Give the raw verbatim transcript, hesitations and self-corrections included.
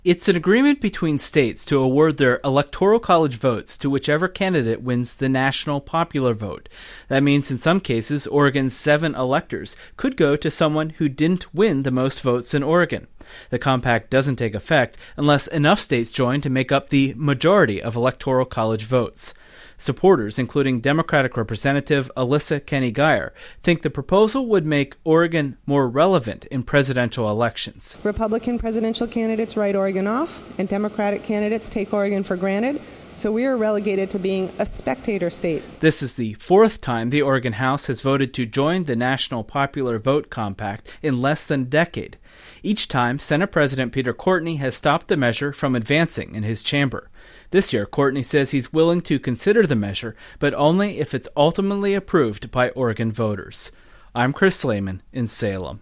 It's an agreement between states to award their electoral college votes to whichever candidate wins the national popular vote. That means in some cases, Oregon's seven electors could go to someone who didn't win the most votes in Oregon. The compact doesn't take effect unless enough states join to make up the majority of electoral college votes. Supporters, including Democratic Representative Alyssa Kenney Geyer, think the proposal would make Oregon more relevant in presidential elections. Republican presidential candidates write Oregon off, and Democratic candidates take Oregon for granted. So we are relegated to being a spectator state. This is the fourth time the Oregon House has voted to join the National Popular Vote Compact in less than a decade. Each time, Senate President Peter Courtney has stopped the measure from advancing in his chamber. This year, Courtney says he's willing to consider the measure, but only if it's ultimately approved by Oregon voters. I'm Chris Slayman in Salem.